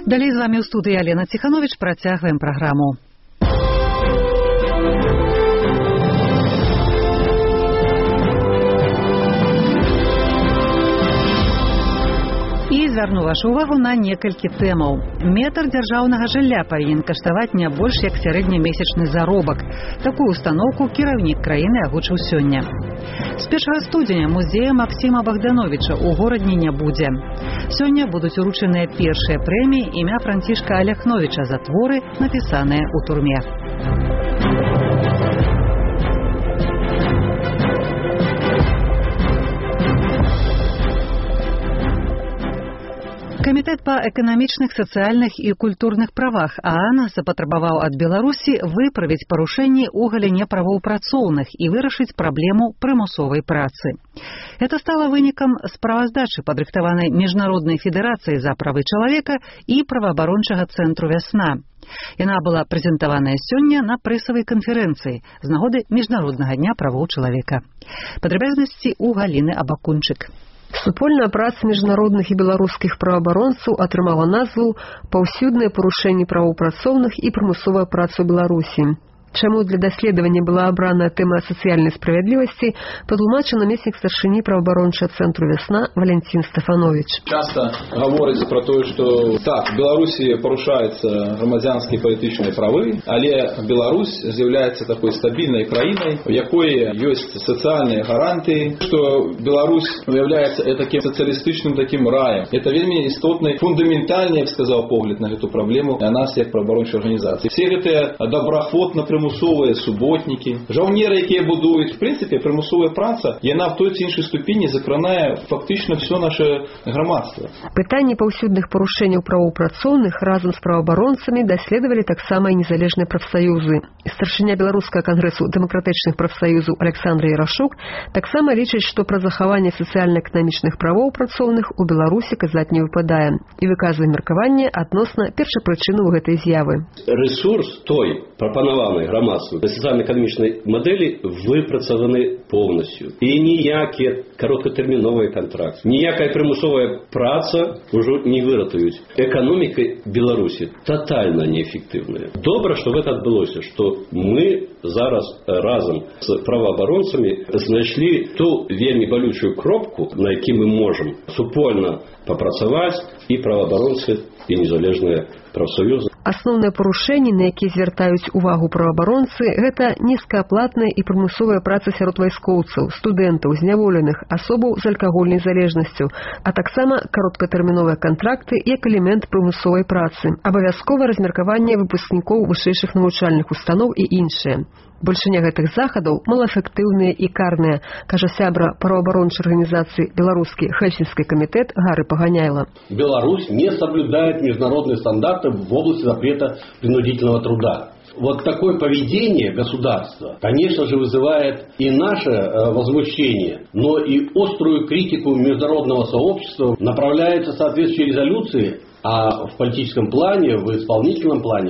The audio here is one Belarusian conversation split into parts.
Далей з вами ў студыі Алена Ціхановіч, працягваем праграму. І звярну вашу увагу на некалькі тэмаў. Метр дзяржаўнага жылля павінен каштаваць не больш як сярэднямесячны заробак. Такую установку кіраўнік краіны агучыў сёння. З 1 студзеня музея Максіма Богдановича ў горадні не будзе. Сёння будуць уручаныя першыя прэміі імя Францішка Аляхновіча за творы, напісаныя ў турме. Камітэт па эканамічных, сацыяльных і культурных правах ААН запатрабаваў ад Беларусі выправіць парушэнні ў галіне правоўпрацоўных і вырашыць праблему прымусовай працы. Это стало вынікам справаздачы, падрыхтаванай Міжнароднай федэрацыяй за правы чалавека і праваабарончага цэнтру «Вясна». Яна была прэзентаваная сёння на прэсавай канферэнцыі з нагоды Міжнароднага дня правоў чалавека. Падрабязнасці ў Галіны Абакунчык. Супольная праца міжнародных і беларускіх праваабаронцаў атрымала назву «Паўсюднае парушэнне правоўпрацоўных і прымусовая праца ў Беларусі». Чаму для даследавання была абрана тэма сацыяльнай справядлівасці, патлумачыў намеснік старшыні праваабарончага цэнтру «Вясна» Валентин Стефанович. Часто говорится про то, что так, в Беларуси порушаются громадянские палітычныя правы, але Беларусь з'яўляецца такой стабільнай краінай, у якой ёсць сацыяльныя гарантыі, что Беларусь является таким социалистичным таким раем. Это вельмі істотны, фундаментальны, я б сказал, погляд на эту проблему для нас, як праваабарончай арганізацыі. Все гэтыя добраахвотна прымусовыя суботнікі, жаўнеры, якія будуюць. В прынцыпе, прымусовая праца, яна в той ці іншай ступені закранае фактычна все наше грамадства. Пытанні паўсюдных парушэнняў правоўпрацоўных разам з праваабаронцамі даследавалі таксама і незалежныя прафсаюзы. Старшыня Беларускага кангрэсу дэмакратычных прафсаюзаў Александр Ярашук таксама лічыць, што пра захаванне сацыяльна-эканамічных правоў працоўных у Беларусі казаць не выпадае і выказвае меркаванне адносна першапрычынаў гэтай з'явы. Ресурс той прапанаванай грамадству сацыяльна-эканамічнай мадэлі выпрацаваны поўнасцю. І ніякія кароткатэрміновыя кантракты, ніякая прымусовая праца ўжо не выратуюць. Эканоміка Беларусі тотальна неэфектыўная. Добра, што гэта адбылося, што мы зараз разам з праваабаронцамі знайшлі ту вельмі балючую кропку, на якій мы можам супольна папрацаваць і праваабаронцы, і незалежныя прафсаюзы. Асноўныя парушэнні, на якія звяртаюць увагу праваабаронцы, гэта нізкааплатная і прымусовая праца сярод вайскоўцаў, студэнтаў, зняволеных, асобаў з алкагольнай залежнасцю, а таксама кароткатэрміновыя кантракты як элемент прымусовай працы, абавязковае размеркаванне выпускнікоў вышэйшых навучальных устаноў і іншыя. Большыня гэтых захадаў малаэфектыўныя і карныя, кажа сябра праваабарончай арганізацыі «Беларускі Хельсінскі камітэт» Гары Паганяйла. Беларусь не соблюдает международные стандарты в области запрета принудительного труда. Вот такое поведение государства, конечно же, вызывает и наше возмущение, но и острую критику международного сообщества. Направляются соответствующие резолюции, а в политическом плане, в исполнительном плане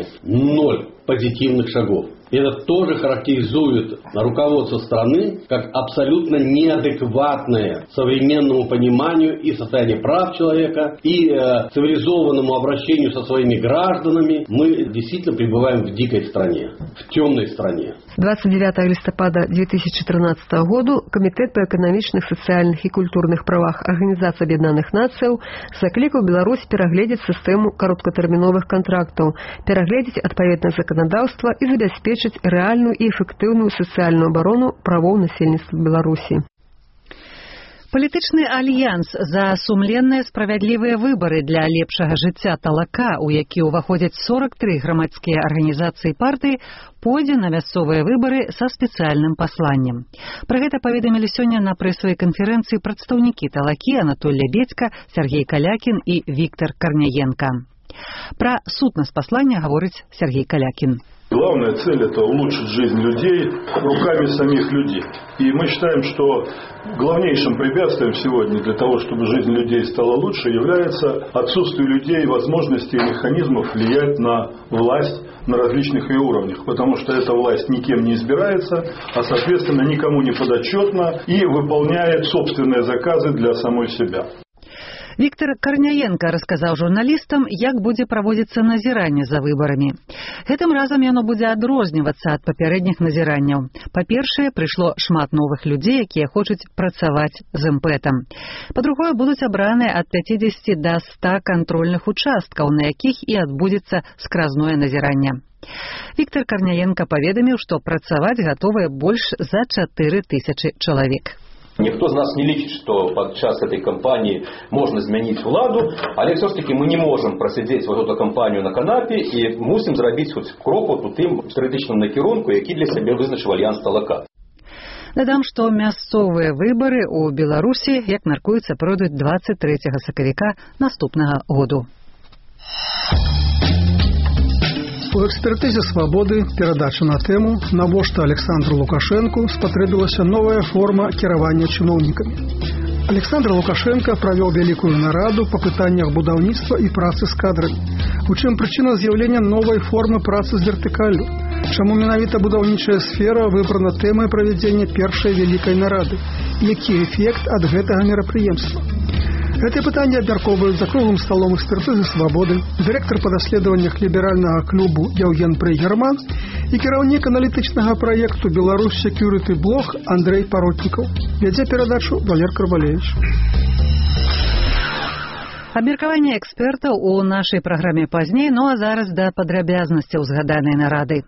0 позитивных шагов. Это тоже характеризует руководство страны как абсолютно неадекватное современному пониманию и состоянию прав человека, и цивилизованному обращению со своими гражданами. Мы действительно пребываем в дикой стране, в темной стране. 29 листопада 2014 году Камітэт па эканамічных, сацыяльных і культурных правах Арганізацыі Аб'яднаных Нацыяў заклікаў Беларусь перагледзець сістэму кароткатэрміновых кантрактаў, перагледзець адпаведнае заканадаўства і забяспечыць рэальную і эфектыўную сацыяльную абарону правоў насельніцтва Беларусі. Палітычны альянс за сумленныя справядлівыя выбары для лепшага жыцця Талака, у які ўваходзяць 43 грамадскія арганізацыі партыі, пойдзе на мясцовыя выбары са спецыяльным пасланнем. Пра гэта паведамілі сёння на прэсавай канферэнцыі прадстаўнікі Талакі Анатолій Бецька, Сергей Калякін і Віктор Карняенко. Пра сутнасць паслання гаворыць Сергей Калякін. Главная цель – это улучшить жизнь людей руками самих людей. И мы считаем, что главнейшим препятствием сегодня для того, чтобы жизнь людей стала лучше, является отсутствие у людей возможностей и механизмов влиять на власть на различных ее уровнях. Потому что эта власть никем не избирается, а соответственно никому не подотчетна и выполняет собственные заказы для самой себя. Віктор Карняенко расказаў журналістам, як будзе праводзіцца назіранне за выбарамі. Гэтым разам яно будзе адрознівацца ад папярэдніх назіранняў. Па-першае, прыйшло шмат новых людзей, якія хочуць працаваць з імпэтам. Па-другое, будуць абраныя ад 50 до 100 кантрольных участкаў, на якіх і адбудзецца скразное назіранне. Віктор Карняенко паведаміў, што працаваць гатовыя больш за 4000 чалавек. Ніхто з нас не лічыць, што падчас этой кампаніі можна змяніць уладу, але все ж таки мы не можам прасядзець вот эту кампанію на канапе і мусім зрабіць хоць крок у тым стратэгічным накірунку, які для сябе вызначыў Альянс Талака. Дадам, што мясцовыя выбары ў Беларусі, як мяркуецца, пройдуць 23 сакавіка наступнага году. У экспертызе «Свабоды» перадача на тэму «Навошта Александру Лукашенку спатрэбілася новая форма кіравання чыноўнікамі». Александр Лукашенко правёў вялікую нараду па пытаннях будаўніцтва і працы з кадрамі. У чым прычына з'яўлення новай формы працы з вертыкаллю? Чаму менавіта будаўнічая сфера выбрана тэмай правядзення першай вялікай нарады? Які эфект ад гэтага мерапрыемства? Гэтыя пытанні абмяркоўваюць за круглым сталом экспертызы «Свабоды» дырэктар па даследаваннях ліберальнага клубу Яўген Прыгерман і кіраўнік аналітычнага праекту «Беларусь Security Blog» Андрэй Паротнікаў. Вядзе перадачу Валер Карвалевич. Абмеркаванне экспертаў у нашай праграме пазней, а зараз да падрабязнасцяў згаданай нарады.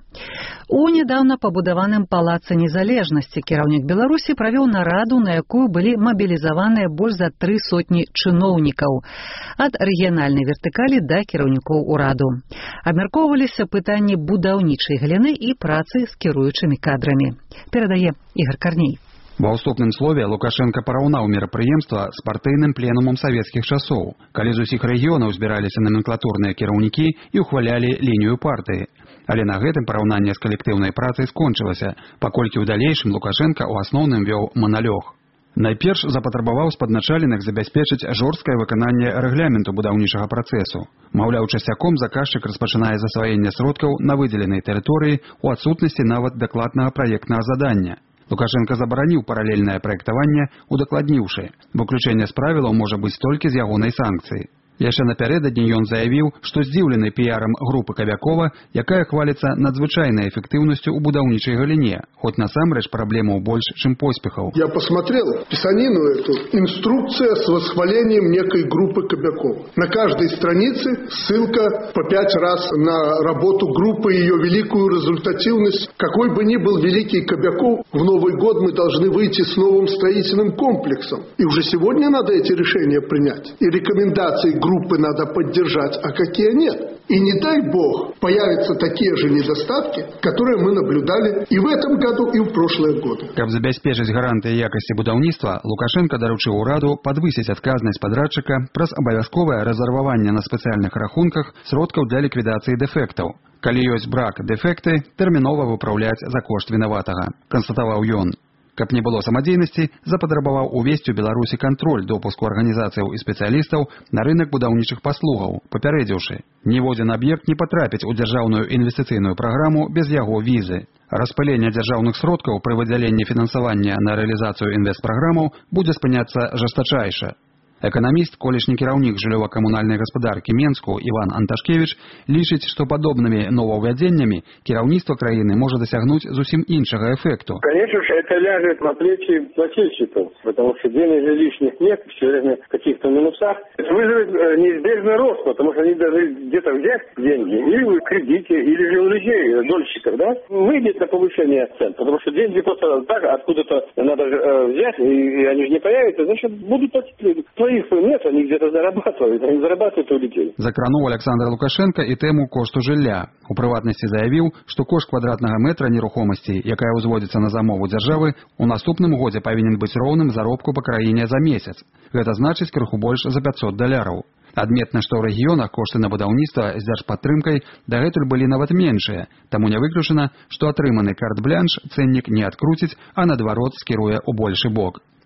У нядаўна пабудаваным палацы незалежнасці кіраўнік Беларусі правёў нараду, на якую былі мабілізаваныя больш за 300 чыноўнікаў ад рэгіянальнай вертыкалі да кіраўнікоў ураду. Абмяркоўваліся пытанні будаўнічай галіны і працы з кіруючымі кадрамі. Перадае Ігор Карней. Ва ўступным слове Лукашенко параўнаў мерапрыемства з партыйным пленумам савецкіх часоў, калі з усіх рэгіёнаў збіраліся наменклатурныя кіраўнікі і ухвалялі лінію партыі. Але на гэтым параўнанне з калектыўнай працай скончылася, паколькі ў далейшым Лукашенко ў асноўным вёў маналёг. Найперш запатрабаваў спадначаленых забяспечыць жорсткае выкананне рэгламенту будаўнічага працэсу. Маўляў, часцяком заказчык распачынае засваенне сродкаў на выдзеленай тэрыторыі ў адсутнасці нават дакладнага праектнага задання. Лукашенко забараніў паралельнае праектаванне, удакладніўшы, выключэнне з правілаў можа быць толькі з ягонай санкцыі. Яшчэ напярэдадні ён заявіў, што здзіўлены піярам групы Кабякова, якая хваліцца надзвычайнай эфектыўнасцю ў будаўнічай галіне, хоць насамрэч праблемаў больш, чым поспехаў. Я посмотрел писанину эту, инструкция с восхвалением некой группы Кобякова. На каждой странице ссылка по 5 раз на работу группы, ее великую результативность. Какой бы ни был великий Кобяков, в Новый год мы должны выйти с новым строительным комплексом. И уже сегодня надо эти решения принять. И рекомендации группы надо поддержать, а какие нет. И не дай бог появятся такие же недостатки, которые мы наблюдали и в этом году, и в прошлые годы. Каб забяспечыць гарантыі якасці будаўніцтва, Лукашенко даручыў ураду падвысіць адказнасць падрадчыка праз абавязковае рэзерваванне на спецыяльных рахунках сродкаў для ліквідацыі дэфектаў. Калі ёсць брак дэфекты, тэрмінова выпраўляць за кошт вінаватага, канстатаваў ён. Каб не было самадзейнасці, запатрабаваў увесці ў Беларусі кантроль допуску арганізацыяў і спецыялістаў на рынак будаўнічых паслугаў, папярэдзіўшы: ніводзін аб'ект не патрапіць у дзяржаўную інвестыцыйную праграму без яго візы. Распыленне дзяржаўных сродкаў пры выдзяленні фінансавання на рэалізацыю інвестпраграмаў будзе спыняцца жастачайша. Эканаміст, колішні кіраўнік жыллёва-камунальнай гаспадаркі Менску Іван Анташкевіч лічыць, што падобнымі новаўвядзеннямі кіраўніцтва краіны можа дасягнуць зусім іншага эфекту. Конечно же, это ляжет на плечи плательщиков, потому что денег лишних нет, все время в каких-то минусах. Это вызовет неизбежный рост, потому что они должны где-то взять деньги, или в кредите, или же у людей, дольщиков, да? Выйдет на повышение цен, потому что деньги просто так откуда-то надо взять, и они же не появятся, значит, будут платить. Их нет, они где-то зарабатывают у людей. Закрануў Александр Лукашенко і тэму кошту жылля. У прыватнасці заявіў, што кошт квадратнага метра нерухомасці, якая ўзводзіцца на замову дзяржавы, у наступным годзе павінен быць роўным заробку па краіне за месяц. Гэта значыць крыху больш за $500. Адметна, што ў рэгіёнах кошты на будаўніцтва з дзяржпадтрымкай дагэтуль былі нават меншыя, таму не выключана, што атрыманы карт-блянш цэннік не адкруціць, а наадварот скіруе ў большы бок.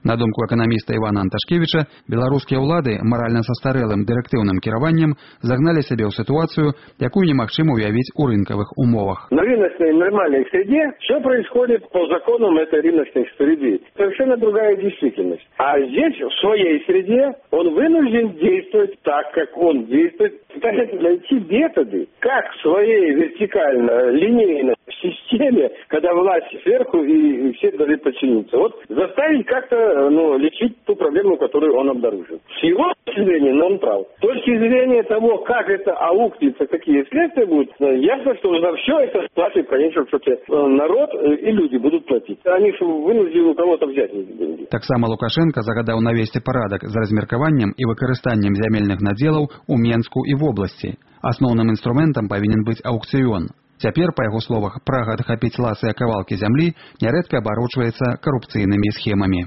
На думку эканаміста Івана Анташкевіча, беларускія ўлады маральна састарэлым дырэктыўным кіраваннем загналі сябе ў сітуацыю, якую немагчыма уявіць у рынкавых умовах. На рыночной нормальной среде все происходит по законам этой рыночной среды. Совершенно другая действительность. А здесь, в своей среде, он вынужден действовать так, как он действует. Пытается найти методы, как в своей вертикально-линейной системе, когда власть сверху и все должны подчиниться. Вот заставить как-то лечить ту проблему, которую он обнаружил. С его точки зрения, он прав. С точки зрения того, как это аукнется, какие следствия будут, ясно, что за все это платит в конечном счете народ и люди будут платить. Они же вынуждены у кого-то взять эти деньги. Таксама Лукашенко загадаў навесці парадак з размеркаваннем і выкарыстаннем зямельных надзелаў у Менску і вобласці. Асноўным інструментам павінен быць аукцыён. Цяпер, па яго словах, прага адхапіць ласыя кавалкі зямлі нярэдка абарочваецца карупцыйнымі схемамі.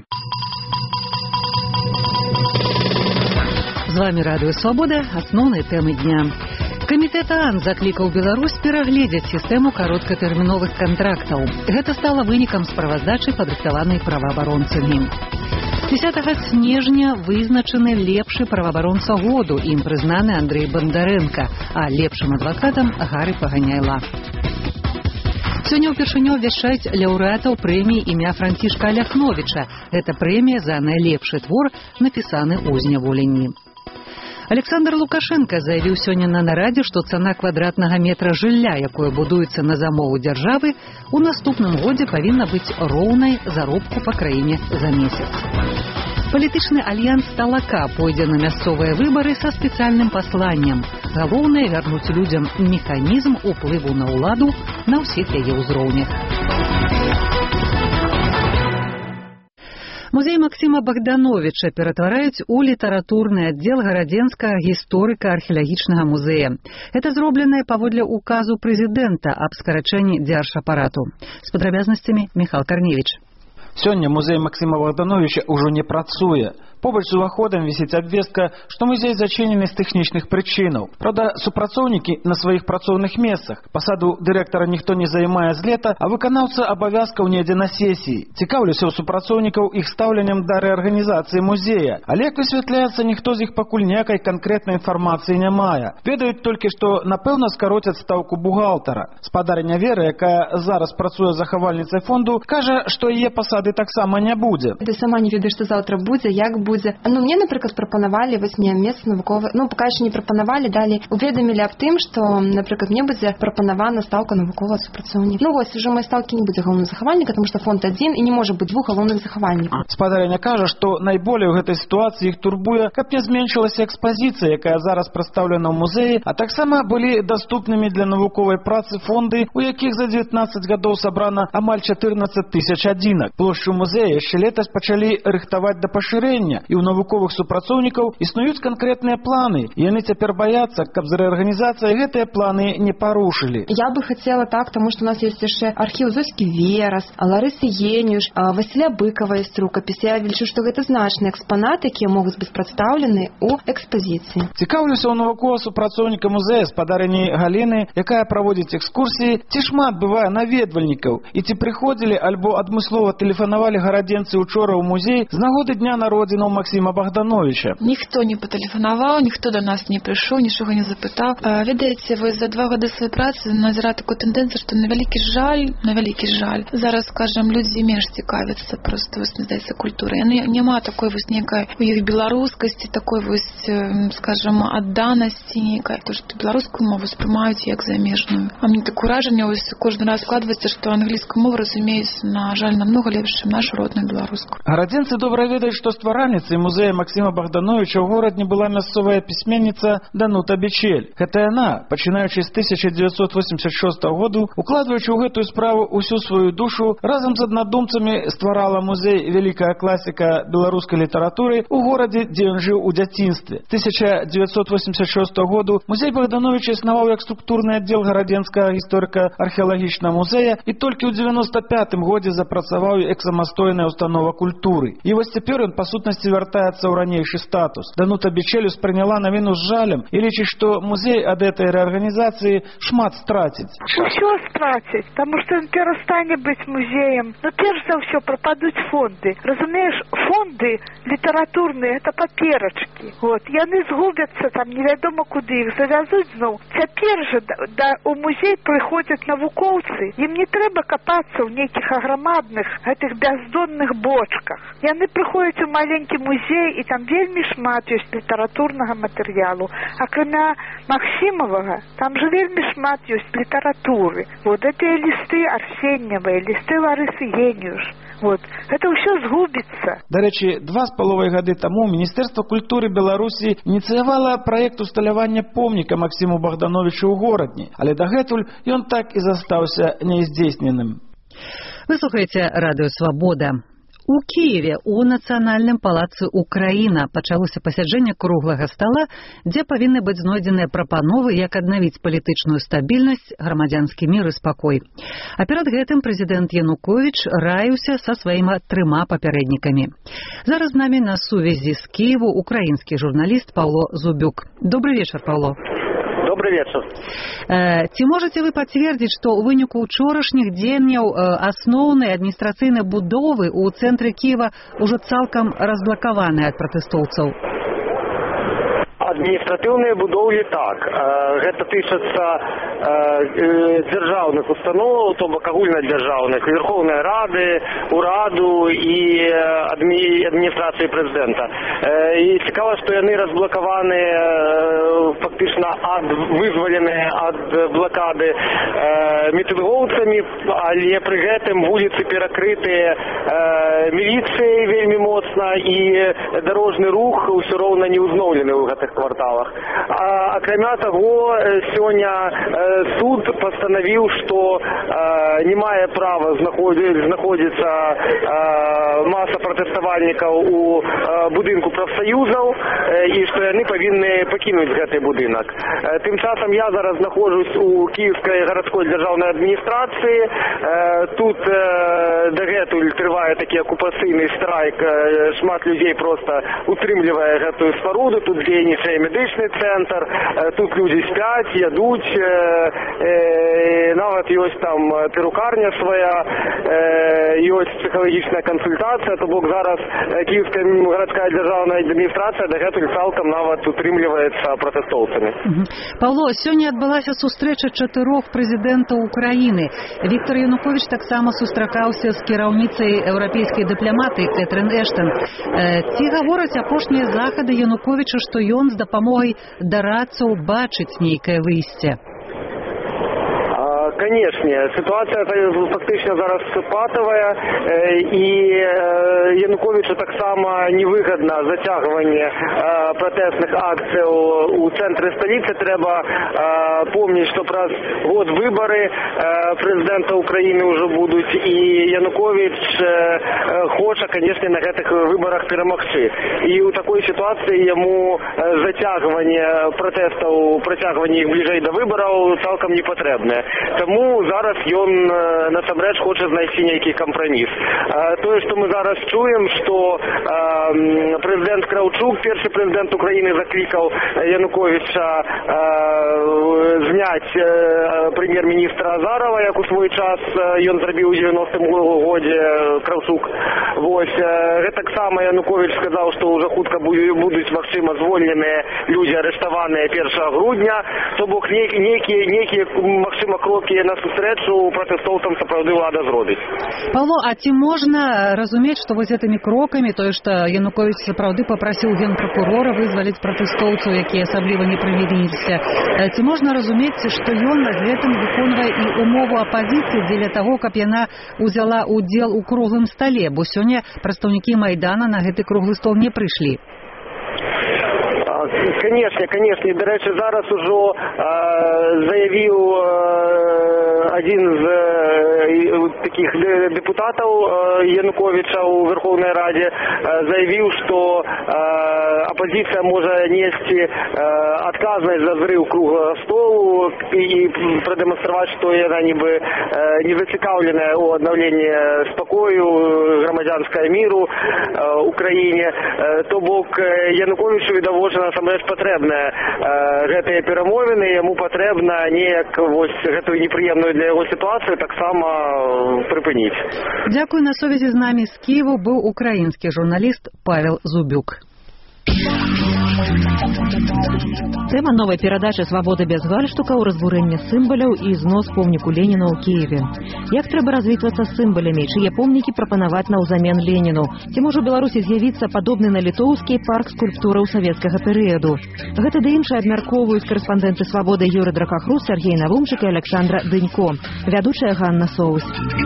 З вами Радыё Свабода. Асноўныя тэмы дня. Камітэт ААН заклікаў Беларусь перагледзець сістэму кароткатэрміновых кантрактаў. Гэта стала вынікам справаздачы, падрыхтаванай праваабаронцамі. 10 снежня вызначаны лепшы праваабаронца году, ім прызнаны Андрэй Бандарэнка, а лепшым адвакатам Гары Паганяйла. Сёння ўпершыню абвяшчаюць лаўрэатаў прэміі імя Францішка Аляхновіча. Гэта прэмія за найлепшы твор, напісаны ў зняволенні. Александр Лукашенко заявіў сёння на нарадзе, што цана квадратнага метра жылля, якое будуецца на замову дзяржавы, у наступным годзе павінна быць роўнай заробку па краіне за месяц. Палітычны альянс «Талака» пойдзе на мясцовыя выбары са спецыяльным пасланнем. Галоўнае вярнуць людзям механізм уплыву на ўладу на ўсіх яе ўзроўнях. Музей Максима Богдановича ператвараюць у літаратурны аддзел гарадзенскага гісторыка-археалагічнага музея. Это зробленае паводле указу прэзідэнта аб скарачэнні дзяржапарату. З падрабязнасцямі Михаил Корневич. Сёння музей Максима Богдановича ўжо не працуе. Побач з уваходам вісіць абвестка, што музей зачынены з тэхнічных прычынаў. Праўда, супрацоўнікі на сваіх працоўных месцах. Пасаду дырэктара ніхто не займае з лета, а выканаўца абавязкаў недзе на сесіі. Цікаўлюся ў супрацоўнікаў іх стаўленнем да рэарганізацыі музея. Але, як высвятляецца, ніхто з іх пакуль ніякай канкрэтнай інфармацыі не мае. Ведаюць толькі, што, напэўна, скароцяць стаўку бухгалтара. Спадарня Вера, якая зараз працуе захавальніцай фонду, кажа, што яе пасады таксама не будзе. Ты сама не ведаеш, што заўтра будзе, як будзе. Мне, напрыклад, прапанавалі вось мне месца навуковае, пакуль яшчэ не прапанавалі, далі уведамілі аб тым, што, напрыклад, мне будзе прапанавана стаўка навуковага супрацоўніка. Вось уже моей стаўкі не будзе галоўнага захавальніка, тому што фонд адзін і не можа быць двух галоўных захавальнікаў. Спадарня кажа, што найболей у гэтай сітуацыі іх турбуе, каб не зменшылася экспазіцыя, якая зараз прадстаўлена ў музеі, а таксама былі даступнымі для навуковай працы фонды, у якіх за 19 гадоў сабрана амаль 14 тысяч адзінак. Плошчу музея яшчэ летась пачалі рыхтаваць да пашырэння, і ў навуковых супрацоўнікаў існуюць канкрэтныя планы. І яны цяпер баяцца, каб з рэарганізацыяй гэтыя планы не парушылі. Я бы хацела так, таму што у нас ёсць яшчэ архіў Зоські Верас, Ларысы Єнюш, Васіля Быкава ёсць рукапіс. Я лічу, што гэта значныя экспанаты, якія могуць быць прадстаўлены ў экспазіцыі. Цікаўлюся ў навуковага супрацоўніка музея спадарні Галіны, якая праводзіць экскурсіі, ці шмат бывае наведвальнікаў, і ці прыходзілі альбо адмыслова тэлефанавалі гарадзенцы учора ў музей з нагоды дня народзінаў Максима Богдановича. Ніхто не патэлефанаваў, ніхто до нас не прыйшоў, нічога не запытаў. Ведаеце, вось за 2 гады сваёй працы назіраю такую тэндэнцыю, што на вялікі жаль. Зараз, скажам, людзі менш цікавяцца проста, вось, здаецца, культурай. Няма такой вось нейкай у іх беларускасці, такой вось, скажам, адданасці нейкай, то што беларускую мову спрымаюць як замежную. А мне такое ўражанне, вось кожны раз складваецца, што англійскую мову разумеюць, на жаль, намнога лепш, чым нашу родную беларускую. Гарадзенцы добра ведаюць, што стваральніцай музея Максима Богдановича ў горадзе была мясцовая пісьменніца Данута Бичель. Гэта яна, пачынаючы з 1986 году, укладваючы ў гэтую справу ўсю сваю душу, разам з аднадумцамі стварала музей вялікая класіка беларускай літаратуры ў горадзе, дзе ён жыў у дзяцінстве. З 1986 году музей Богдановича існаваў як структурны аддзел гарадзенскага гісторыка-археалагічнага музея і толькі ў 95 годзе запрацаваў як самастойная установа культуры. І вось цяпер ён па сутнасці музей вяртаецца ў ранейшы статус. Данута Бичель успрыняла навіну з жалем і лічыць, што музей ад этой рэарганізацыі шмат страціць. Усё страціць, таму што ён перастане быць музеем. Но перш за ўсё прападуць фонды. Разумееш, фонды літаратурныя, это паперачкі. Вот, яны згубяцца там невядома куды, іх завязуць зноў. Цяпер жа у музей прыходзяць навукоўцы, ім не трэба капацца ў нейкіх аграмадных гэтых бяздонных бочках. Яны прыходзяць у маленькі музей, і там вельмі шмат ёсць літаратурнага матэрыялу. Акрамя Максімавага, там же вельмі шмат ёсць літаратуры. Вот гэтыя лісты Арсеньевыя, лісты Ларысы Геніюш. Вот. Это ўсё згубіцца. Дарэчы, 2,5 гады таму Міністэрства культуры Беларусі ініцыявала праект усталявання помніка Максіму Богдановичу ў горадні, але дагэтуль ён так і застаўся няздзейсненым. Вы слухаеце Радыё Свабода. У Киеве у Нацыянальным палацы Украіна пачалося пасяджэнне круглага стала, дзе павінны быць знойдзеныя прапановы, як аднавіць палітычную стабільнасць, грамадзянскі мір і спакой. А перад гэтым прэзідэнт Януковіч раіўся са сваімі 3 папярэднікамі. Зараз з намі на сувязі з Киеву украінскі журналіст Павло Зубюк. Добрый вечер, Павло. Добрый вечер. Ці можете вы пацвердзіць, што ў выніку ўчорашніх дзеянняў асноўныя адміністрацыйныя будовы ў цэнтры Киева ўжо цалкам разблакаваныя ад пратэстоўцаў? Адміністратыўныя будоўлі так. Гэта тычыцца дзяржаўных установаў, то бок агульнадзяржаўных, Верховнай Рады, Ураду і адміністрацыі прэзідэнта. І цікава, што яны разблакаваныя фактычна вызваленыя ад блакады мітынгоўцамі, але пры гэтым вуліцы перакрытыя міліцыяй вельмі моцна і дарожны рух ўсё роўна не ўзноўлены ў гэтых кварталах. Акрамя таго, сёння суд пастанавіў, што не мае права знаходзіцца маса пратэставальнікаў у будынку прафсаюзаў і што яны павінны пакінуць гэты будынак. Тым часам я зараз знаходжусь у Кіевскай гарадской дзяржаўнай адміністрацыі. Тут дагэтуль трывае такі акупацыйны страйк. Шмат людзей проста утрымлівае гэтую спаруду. Тут дзейнічае медычны цэнтр, тут людзі спяць, ядуць, нават ёсць там перукарня свая, ёсць псіхалагічная кансультацыя, то бок зараз Кіевская гарадская дзяржаўная адміністрацыя дагэтуль цалкам нават утрымліваецца пратэстоўцамі. Павло, сёння адбылася сустрэча 4 прэзідэнтаў Украіны. Віктор Януковіч таксама сустракаўся з кіраўніцай еўрапейскай дыпламатыі Кэтрын Эштон. Ці гавораць апошнія захады Януковіча, што ён з дапамогай дарадцаў бачыць нейкае выйсце? Канешне, ситуація фактично зараз патовая, і Януковичу таксама невыгодно затягивание протестных акций у центре столицы. Треба помнить, что праз год выборы президента Украины уже будут, и Янукович хоче, конечно, на этих выборах перемогти. И у такой ситуации ему затягивание протестов, протягивание их ближей до выборов цалком не потребне. Тому зараз ён насамрэч хоча знайсці нейкі кампраміс. Тое, што мы зараз чуем, што прэзідэнт Краўчук, першы прэзідэнт Украіны, заклікаў Януковіча зняць прэм'ер-міністра Азарова, як у свой час ён зрабіў у 90-м годзе Краўчук. Вось, гэтаксама Януковіч сказаў, што ўжо хутка будуць, магчыма, звольненыя людзі, арыштаваныя 1 грудня. То бок нейкія, магчыма, крокі на сустрэчу пратэстоўцам сапраўды ўлада зробіць. Павло, а ці можна разумець, што вось гэтымі крокамі, тое, што Януковіч сапраўды папрасіў генпракурора вызваліць пратэстоўцаў, якія асабліва не прывініліся, ці можна разумець, што ён з гэтым выконвае і умову апазіцыі дзеля таго, каб яна ўзяла ўдзел у круглым стале, бо сёння прадстаўнікі Майдана на гэты круглы стол не прыйшлі? Конечно. И, до речі, зараз уже заявил один з таких депутатаў Януковича ў Верховнай Радзе заявіў, што апозіцыя можа несці адказнасць за зрыў круглага столу і прадэманстраваць, што яна нібы не зацікаўленая ў аднаўленні спакою грамадзянскага міру ў краіне. То бок Януковичу відавочна насамрэч патрэбная гэтыя перамовіны, яму патрэбна неяк вось гэтую непрыемную для яго сітуацыю таксама прыпыніць. Дзякуй. На сувязі з намі з Києву був український журналіст Павел Зубюк. Тэма новай перадачы «Свабода без гальштука» ў разбурэнне сімваляў і знос помніку Леніна ў Киеве. Як трэба развітвацца з сімвалямі, чые помнікі прапанаваць наўзамен Леніну? Ці можа ў Беларусі з'явіцца падобны на літоўскі парк скульптураў савецкага перыяду? Гэта ды іншае абмяркоўваюць карэспандэнты «Свабоды» Юры Дракахрус, Сергей Навумчык і Александра Дынько. Вядучая Ганна Соус.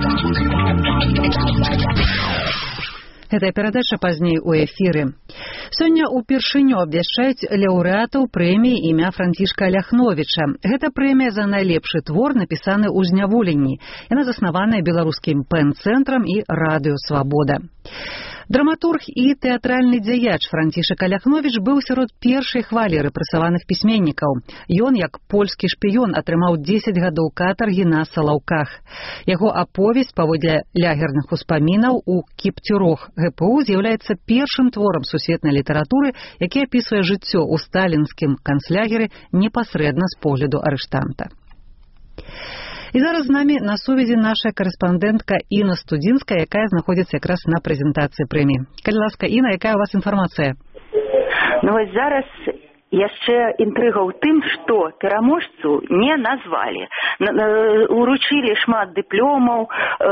Гэтая перадача пазней у эфіры. Сёння ўпершыню абвяшчаюць лаўрэатаў прэміі імя Францішка Аляхновіча. Гэта прэмія за найлепшы твор, напісаны ў зняволенні. Яна заснаваная беларускім пэн-цэнтрам і радыё «Свабода». Драматург і тэатральны дзяяч Францішак Аляхновіч быў сярод першай хвалі рэпрэсаваных пісьменнікаў. Ён, як польскі шпіён, атрымаў 10 гадоў катаргі на Салаўках. Яго аповесць паводле лягерных успамінаў у «Кіптюрох» ГПУ з'яўляецца першым творам сусветнай літаратуры, які апісвае жыццё ў сталінскім канцлягеры непасрэдна з погляду арыштанта. І зараз з намі на сувязі наша карэспандэнтка Інна Студзінская, якая знаходзіцца якраз на прэзентацыі прэміі. Калі ласка, Інна, якая у вас інфармацыя? Ну вось зараз яшчэ інтрыга ў тым, што пераможцу не назвалі. Уручылі шмат дыпломаў,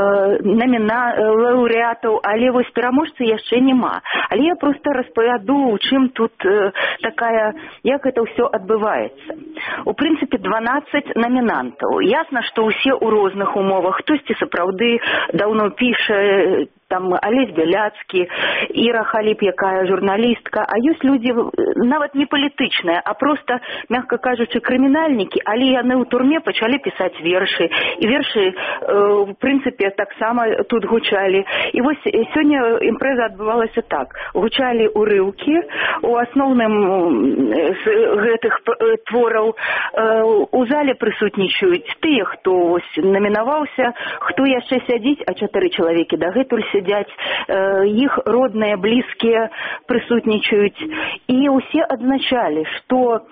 лаўрэатаў, але вось пераможцы яшчэ няма. Але я проста распавяду, у чым тут такая, як это ўсё адбываецца. У прынцыпе, 12 намінантаў. Ясна, што ўсе ў розных умовах. Хтосьці сапраўды даўно піша, там Алесь Бяляцкі, Іра Халіп, якая журналістка, а ёсць людзі нават не палітычныя, а проста, мякка кажучы, крымінальнікі, але яны ў турме пачалі пісаць вершы. І вершы, в прынцыпе, таксама тут гучалі. І вось сёння імпрэза адбывалася так. Гучалі ўрыўкі, у асноўным з гэтых твораў у зале прысутнічаюць тыя, хто намінаваўся, хто яшчэ сядзіць, а 4 чалавекі дагэтуль сядзяць, іх родныя, блізкія прысутнічаюць. І ўсе адзначалі, што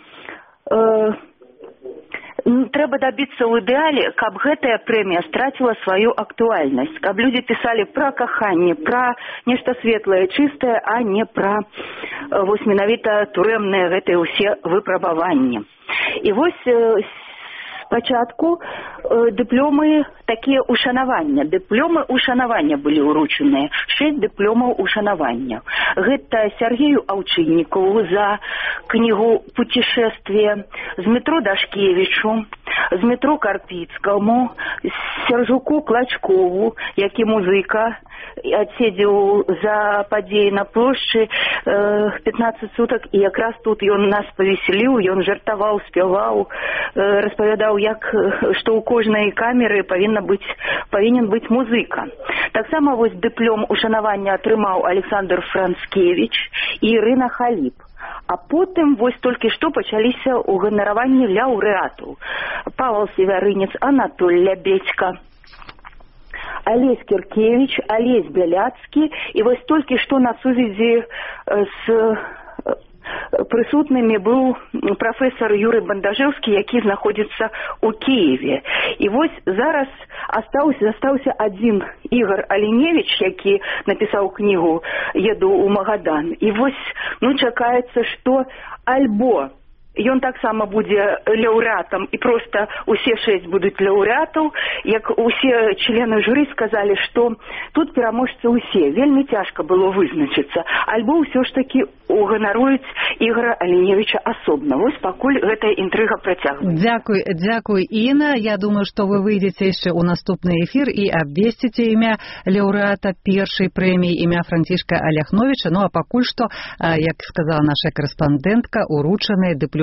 трэба дабіцца ў ідэале, каб гэтая прэмія страціла сваю актуальнасць, каб людзі пісалі пра каханне, пра нешта светлае, чыстае, а не пра вось менавіта турэмныя гэтыя ўсе выпрабаванні. І вось спачатку дыпломы такія ушанавання. Дыпломы ушанавання былі ўручаныя. 6 дыпломаў ушанавання. Гэта Сергею Аўчыннікаву за кнігу «Путешествие», Змітру Дашкевічу, Змітру Карпіцкаму, Сержуку Клачкову, які музыка, адседзеў за падзеі на плошчы 15 сутак, і якраз тут ён нас павесяліў, ён жартаваў, спяваў, распавядаў, што ў кожнай камеры павінен быць музыка. Таксама вось дыплом ушанавання атрымаў Александр Францкевіч і Ірына Халіп. А потым вось толькі што пачаліся ўганараванні лаўрэатаў. Павел Севярынец, Анатоль Лябедзька, Алесь Кіркевіч, Алесь Бяляцкі, і вось толькі што на сувязі з прысутнымі быў прафесор Юрый Бандажэўскі, які знаходзіцца ў Киеве. І вось зараз застаўся адзін Ігор Аленевіч, які напісаў кнігу «Еду ў Магадан». І вось, чакаецца, што альбо ён таксама будзе лаўрэатам, і проста усе 6 будуць лаўрэатаў, як усе члены журы сказалі, што тут пераможцы ўсе. Вельмі цяжка было вызначыцца. Альбо ўсё ж такі уганаруюць Ігора Аленевіча асобна. Вось пакуль гэтая інтрыга працягваецца. Дзякуй, Інна. Я думаю, што вы выйдзеце яшчэ ў наступны эфір і абвесціце імя лаўрэата першай прэміі імя Францішка Аляхновіча. Ну а пакуль што, як сказала наша карэспандэнтка, уручаныя дыпломы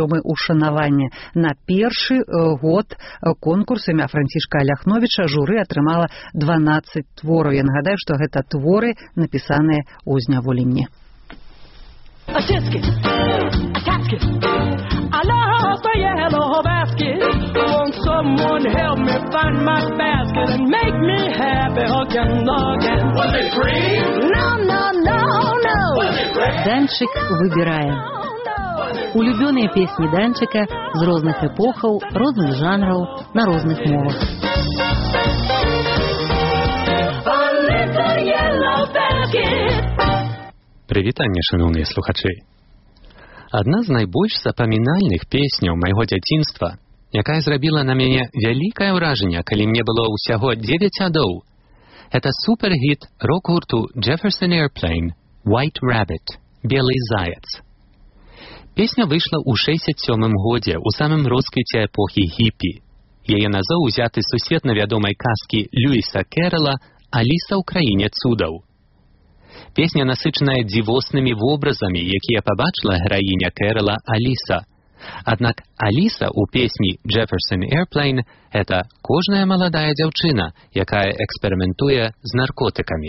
дыпломы ушанавання. На першы год конкурсу імя Францішка Ляхновіча журы атрымала 12 твораў. Я нагадаю, што гэта творы, напісаныя ў зняволенні. A tisket, a casket, I lost a yellow basket. Won't someone help me find my basket and make me happy again? Was it green? No, no, no, no. Was it red? Данчик выбирае. Улюбёныя песні Данчика з розных эпохаў, розных жанраў, на розных мовах. A little yellow basket. Прывітанне, шаноўныя слухачы. Адна з найбольш запамінальных песняў майго дзяцінства, якая зрабіла на мяне вялікае ўражанне, калі мне было ўсяго 9 гадоў, это супергіт рок-гурту Jefferson Airplane «White Rabbit» «Белы заяц». Песня выйшла ў 67-м годзе, у самым росквіце эпохі хіпі. Яе назоў узяты з сусветна вядомай казкі Льюіса Кэрролла «Аліса ў краіне цудаў». Песня насычаная дзівоснымі вобразамі, якія пабачыла гераіня Кэрролла Аліса. Аднак Аліса ў песні Jefferson Airplane – это кожная маладая дзяўчына, якая эксперыментуе з наркотыкамі.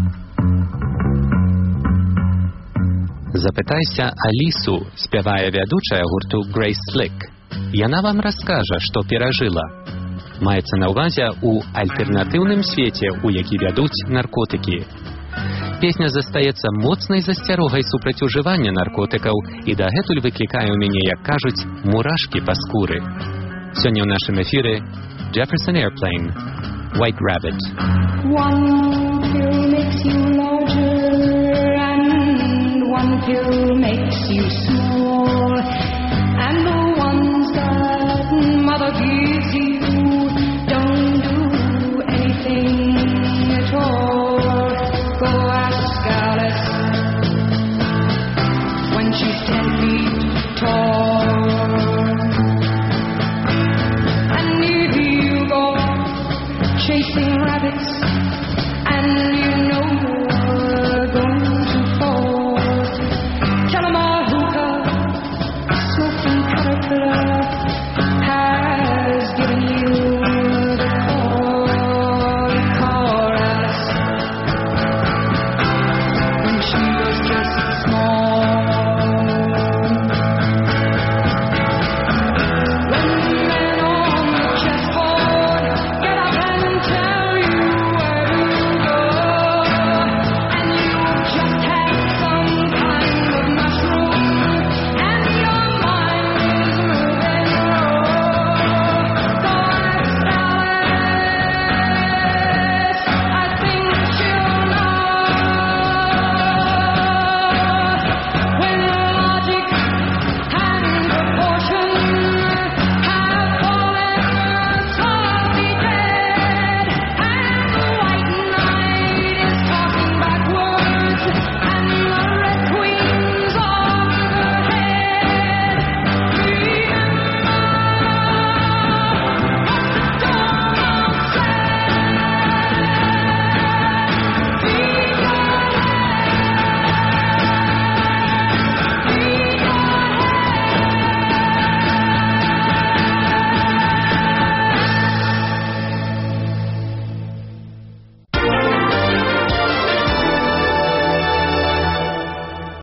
Запытайся Алісу, спявае вядучая гурту Grace Slick. Яна вам раскажа, што перажыла. Маецца на ўвазе ў альтэрнатыўным свеце, у які вядуць наркотыкі. Песня застаецца моцнай засцярогай супраць ужывання наркотыкаў і дагэтуль выклікае ў мяне, як кажуць, мурашкі па скуры. Сёння ў нашым эфіры Jefferson Airplane, White Rabbit. One pill makes you larger and one pill makes you small, and the ones that mother gives you